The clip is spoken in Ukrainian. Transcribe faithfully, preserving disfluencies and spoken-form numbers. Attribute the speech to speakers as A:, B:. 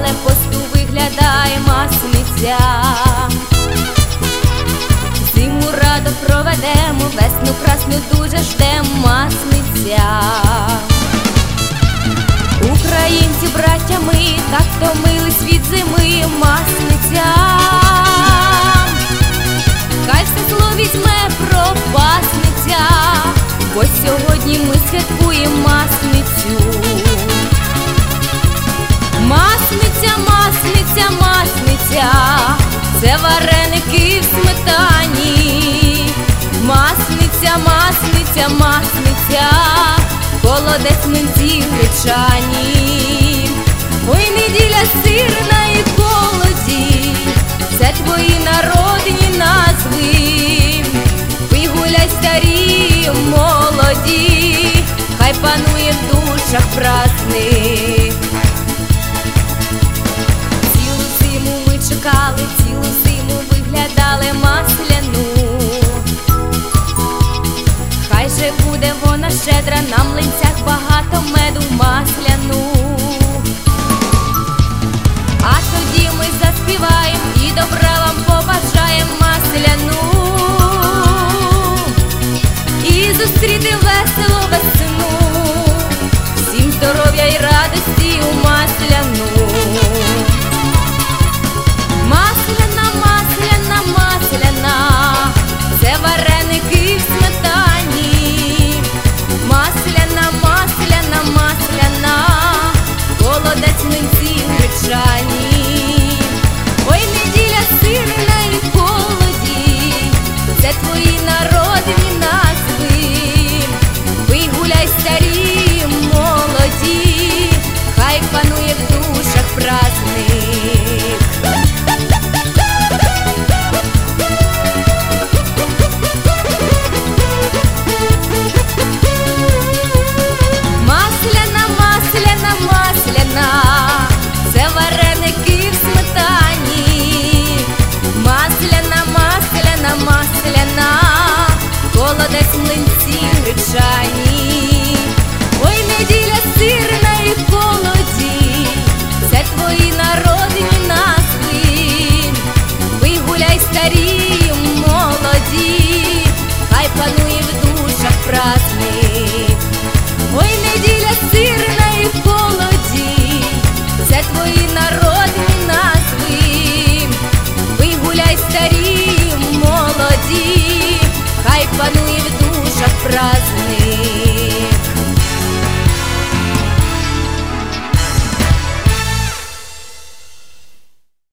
A: але посту виглядає масниця. Зиму радо проведемо, весну красну дуже ждем, масниця. Українці, браття ми, так втомились від зими, масниця. Хай все зло візьме пропасниця, бо сьогодні ми святкуємо масницю. Масниця, масниця, масниця, це вареники в сметані. Масниця, масниця, масниця, холодець млинці гречані. Ой, неділя сирна і колоді, це твої народні назви. Ви гуляй, старі, молоді, хай панує в душах праздник. Цілу зиму ми чекали, цілу зиму виглядали масляну. Хай же буде вона щедра, на млинцях багато меду масляну. А тоді ми заспіваємо і добра вам побажаємо масляну. І зустрітим